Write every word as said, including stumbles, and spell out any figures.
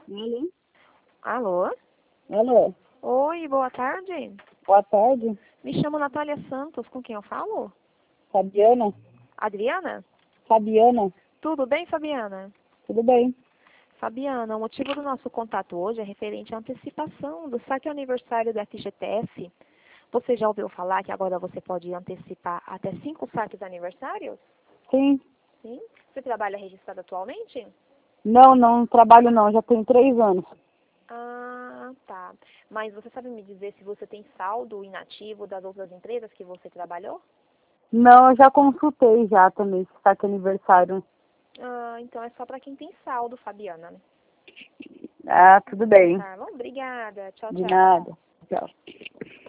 Alô? Alô? Alô? Oi, boa tarde. Boa tarde. Me chamo Natália Santos, com quem eu falo? Fabiana? Adriana? Fabiana? Tudo bem, Fabiana? Tudo bem? Fabiana, o motivo do nosso contato hoje é referente à antecipação do saque aniversário da F G T S. Você já ouviu falar que agora você pode antecipar até cinco saques aniversários? Sim. Sim. Você trabalha registrado atualmente? Não, não trabalho não, já tenho três anos. Ah, tá. Mas você sabe me dizer se você tem saldo inativo das outras empresas que você trabalhou? Não, eu já consultei já também, esse saque aniversário. Ah, então é só para quem tem saldo, Fabiana. Ah, tudo bem. Tá bom? Obrigada. Tchau, De tchau. nada. Tchau.